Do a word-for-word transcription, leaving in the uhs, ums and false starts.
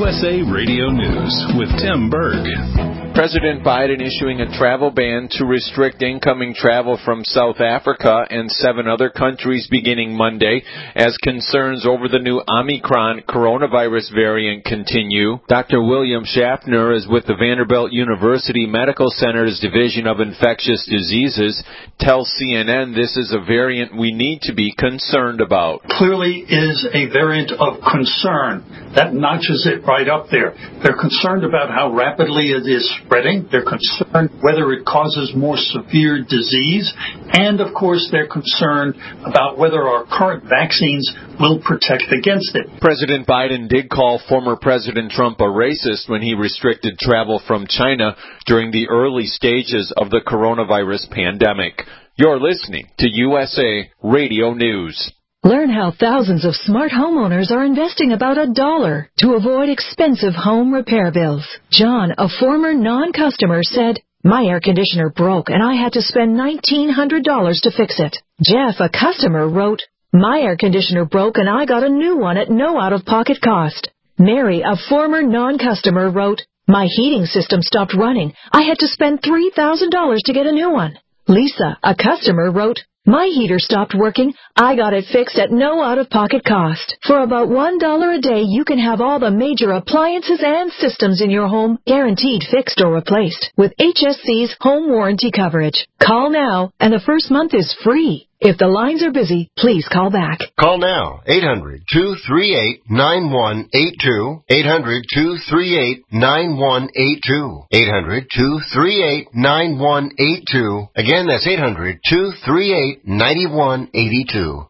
S A Radio News with Tim Berg. President Biden issuing a travel ban to restrict incoming travel from South Africa and seven other countries beginning Monday as concerns over the new Omicron coronavirus variant continue. Doctor William Schaffner is with the Vanderbilt University Medical Center's Division of Infectious Diseases. Tells C N N this is a variant we need to be concerned about. Clearly is a variant of concern. That notches it right up there. They're concerned about how rapidly it is spreading. They're concerned whether it causes more severe disease. And, of course, they're concerned about whether our current vaccines will protect against it. President Biden did call former President Trump a racist when he restricted travel from China during the early stages of the coronavirus pandemic. You're listening to U S A Radio News. Learn how thousands of smart homeowners are investing about a dollar to avoid expensive home repair bills. John, a former non-customer, said, "My air conditioner broke and I had to spend nineteen hundred dollars to fix it." Jeff, a customer, wrote, "My air conditioner broke and I got a new one at no out-of-pocket cost." Mary, a former non-customer, wrote, "My heating system stopped running. I had to spend three thousand dollars to get a new one." Lisa, a customer, wrote, "My heater stopped working. I got it fixed at no out-of-pocket cost." For about one dollar a day, you can have all the major appliances and systems in your home guaranteed fixed or replaced with H S C's home warranty coverage. Call now, and the first month is free. If the lines are busy, please call back. Call now, eight hundred, two three eight, nine one eight two, eight hundred, two three eight, nine one eight two, eight hundred, two three eight, nine one eight two. Again, that's eight hundred, two three eight, nine one eight two.